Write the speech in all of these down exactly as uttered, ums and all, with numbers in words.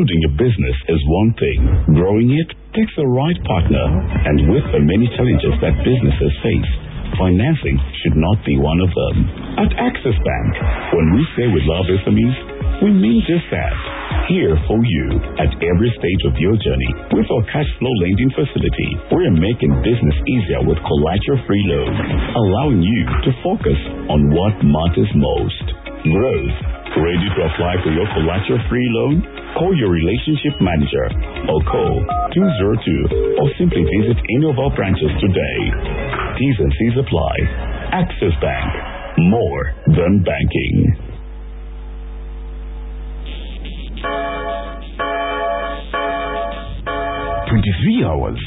Building a business is one thing. Growing it takes the right partner. And with the many challenges that businesses face, financing should not be one of them. At Access Bank, when we say we love S M Es, we mean just that. Here for you at every stage of your journey. With our cash flow lending facility, we're making business easier with collateral-free loans, allowing you to focus on what matters most. Growth. Ready to apply for your collateral-free loan? Call your relationship manager or call two zero two or simply visit any of our branches today. T's and C's apply. Access Bank. More than banking. twenty-three hours.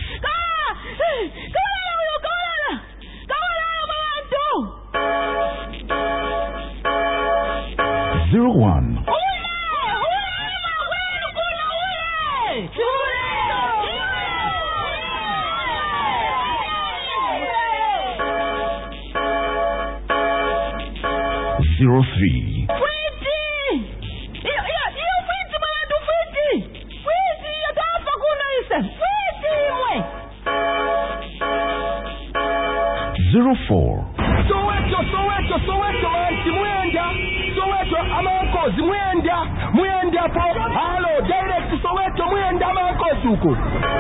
Zero one. Zero three. Zero four. Soweto, Soweto, Soweto, manti mwenda. Soweto, amankozi mwenda. Mwenda po. Hello, direct Soweto, mwenda amankozi uko.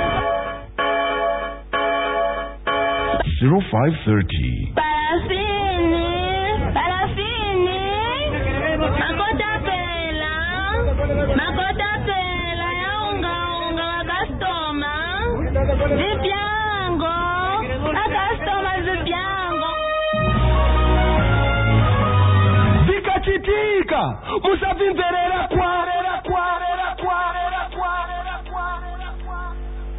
Zero five thirty. Parafini, parafini. Makota pela, makota pela ya unga unga wa customer. Zipiango, a customer zipiango. Zikachitika, musavimverera kwarera kwarera kwarera kwarera kwarera kwarera.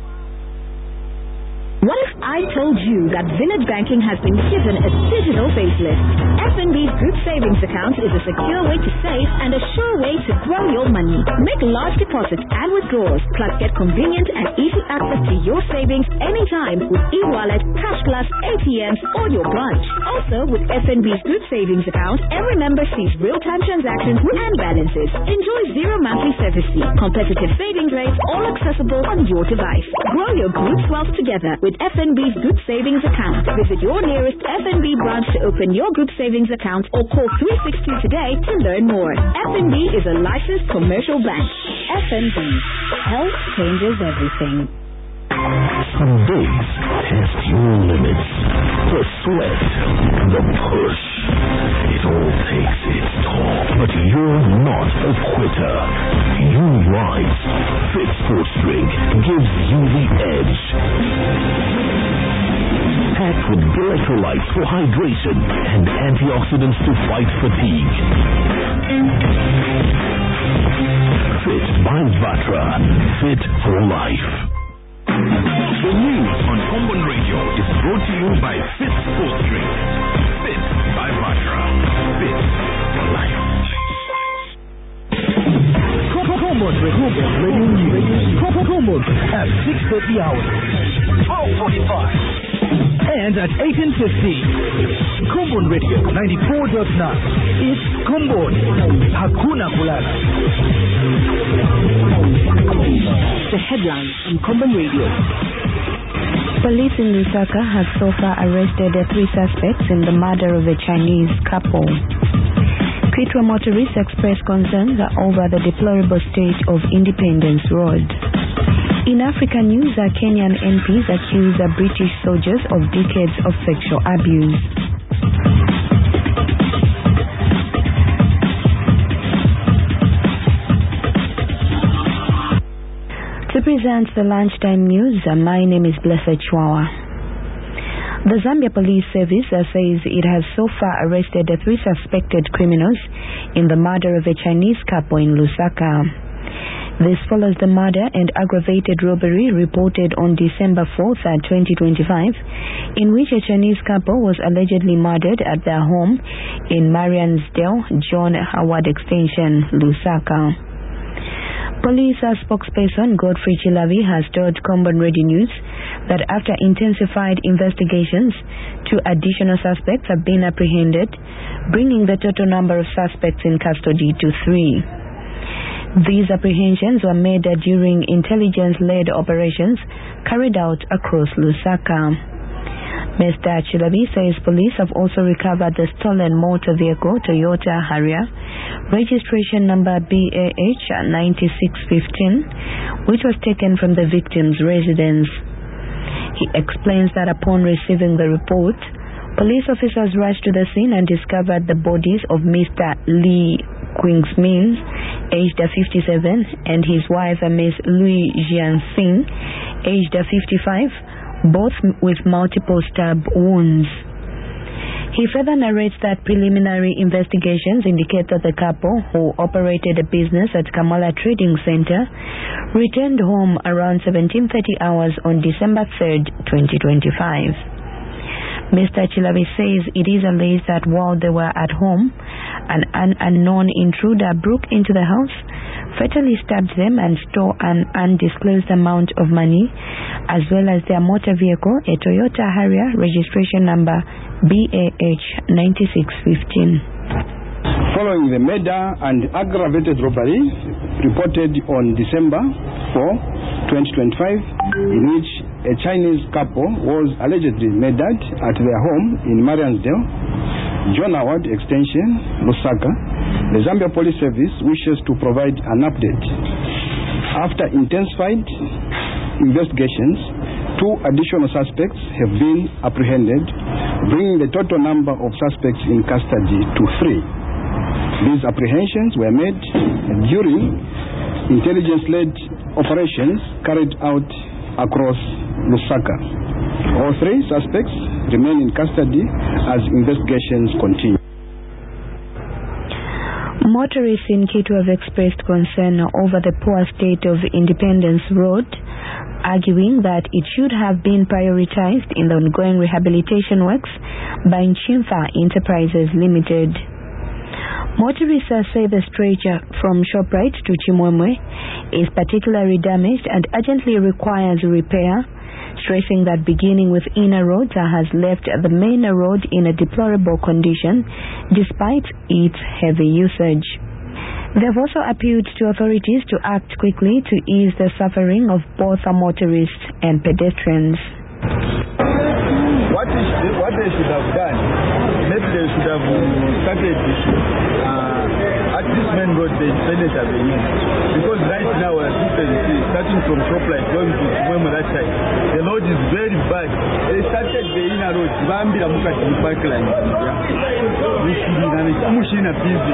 What if I told you that Village Banking has been given a digital facelift? F N B's Group Savings Account is a secure way to save and a sure way to grow your money. Make large deposits and withdrawals, plus get convenient and easy access to your savings anytime with e-wallet, cash plus, A T Ms, or your branch. Also, with F N B's Group Savings Account, every member sees real-time transactions and balances. Enjoy zero monthly service fee, competitive savings rates, all accessible on your device. Grow your group's wealth together with F N B's Group Savings Account. Visit your nearest F N B branch to open your group savings account or call three six two today to learn more. F N B is a licensed commercial bank. F N B. Health changes everything. Some days test your limits. The sweat, the push. It all takes its toll. But you're not a quitter. You rise. Fit Sports Drink gives you the edge. Packed with electrolytes for hydration and antioxidants to fight fatigue. Fit by Vatra. Fit for life. The news on Common Radio is brought to you by Fit Sports Drink. Fit by Vatra. Fit for life. Common Radio News. Common at six thirty hours. twelve forty-five. And at eighteen fifty. Common Radio ninety-four point nine. It's Common. Hakuna Kulala. The headlines on Common Radio. Police in Lusaka have so far arrested the three suspects in the murder of a Chinese couple. Kitwa motorists expressed concerns over the deplorable state of Independence Road. In African news, Kenyan M Ps accuse the British soldiers of decades of sexual abuse. To present the lunchtime news, my name is Blessed Chwawa. The Zambia Police Service uh, says it has so far arrested the three suspected criminals in the murder of a Chinese couple in Lusaka. This follows the murder and aggravated robbery reported on December fourth, twenty twenty-five, in which a Chinese couple was allegedly murdered at their home in Mariansdale, John Howard Extension, Lusaka. Police spokesperson Godfrey Chilavi has told Common Radio News that after intensified investigations, two additional suspects have been apprehended, bringing the total number of suspects in custody to three. These apprehensions were made during intelligence-led operations carried out across Lusaka. Mister Chilabi says police have also recovered the stolen motor vehicle Toyota Harrier, registration number B A H nine six one five, which was taken from the victim's residence. He explains that upon receiving the report, police officers rushed to the scene and discovered the bodies of Mister Lee Quingsmin, aged fifty-seven, and his wife Miss Louis Jiansing, aged fifty-five, both with multiple stab wounds. He further narrates that preliminary investigations indicate that the couple, who operated a business at Kamala Trading Center, returned home around seventeen thirty hours on December third, twenty twenty-five. Mister Chilabi says it is alleged that while they were at home, an, an unknown intruder broke into the house, fatally stabbed them and stole an undisclosed amount of money, as well as their motor vehicle, a Toyota Harrier, registration number B A H nine six one five. Following the murder and aggravated robbery reported on December fourth, twenty twenty-five, in which a Chinese couple was allegedly murdered at their home in Mariansdale, John Howard Extension, Lusaka, the Zambia Police Service wishes to provide an update. After intensified investigations, two additional suspects have been apprehended, bringing the total number of suspects in custody to three. These apprehensions were made during intelligence-led operations carried out across Lusaka. All three suspects remain in custody as investigations continue. Motorists in Kitwe have expressed concern over the poor state of Independence Road, arguing that it should have been prioritized in the ongoing rehabilitation works by Nchimfa Enterprises Limited. Motorists say the stretch from Shoprite to Chimwemwe is particularly damaged and urgently requires repair, stressing that beginning with Inner Road has left the main road in a deplorable condition despite its heavy usage. They have also appealed to authorities to act quickly to ease the suffering of both motorists and pedestrians. What, is, what they should have done, maybe they should have started uh, at this main road, the Independence Avenue, because right now as you can see, starting from Shoprite going to Mwemo that side, the road is very bad. They started the Inner Road, Bambira Mukati Parkland, Mushina busy,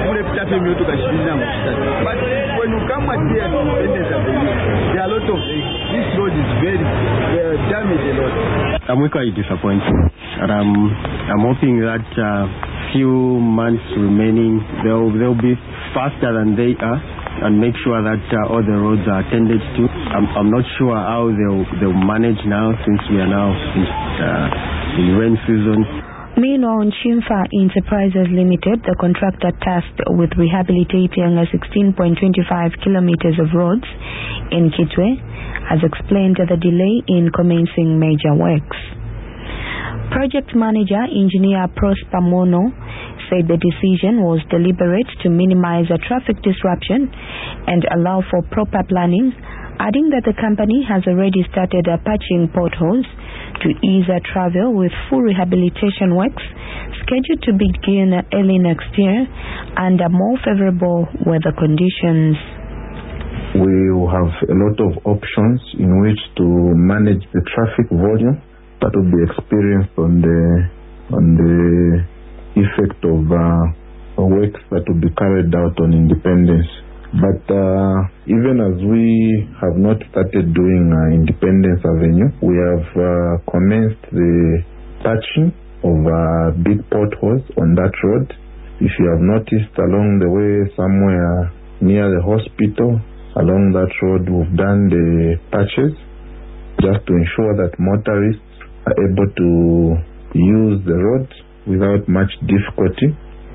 but when you come at here to Independence Avenue, there are a lot of things. This road is very uh, damaged a lot. I'm quite disappointed, and I'm, I'm hoping that uh, few months remaining, they'll, they'll be faster than they are and make sure that uh, all the roads are attended to. I'm, I'm not sure how they'll, they'll manage now since we are now in, uh, in rain season. Meanwhile, Nchimfa Enterprises Limited, the contractor tasked with rehabilitating sixteen point two five kilometers of roads in Kitwe, has explained the delay in commencing major works. Project manager engineer Prosper Mono said the decision was deliberate to minimize a traffic disruption and allow for proper planning, adding that the company has already started patching potholes to ease travel, with full rehabilitation works scheduled to begin early next year under more favorable weather conditions. We will have a lot of options in which to manage the traffic volume that will be experienced on the on the effect of uh, works that will be carried out on Independence. But uh, even as we have not started doing uh, Independence Avenue, we have uh, commenced the patching of uh, big potholes on that road. If you have noticed along the way somewhere near the hospital, along that road we've done the patches just to ensure that motorists are able to use the road without much difficulty.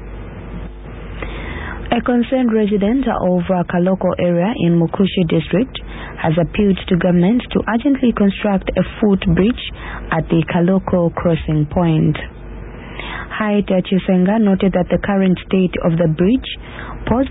A concerned resident of uh, Kaloko area in Mukushi district has appealed to government to urgently construct a footbridge at the Kaloko crossing point. Haita Chisenga noted that the current state of the bridge poses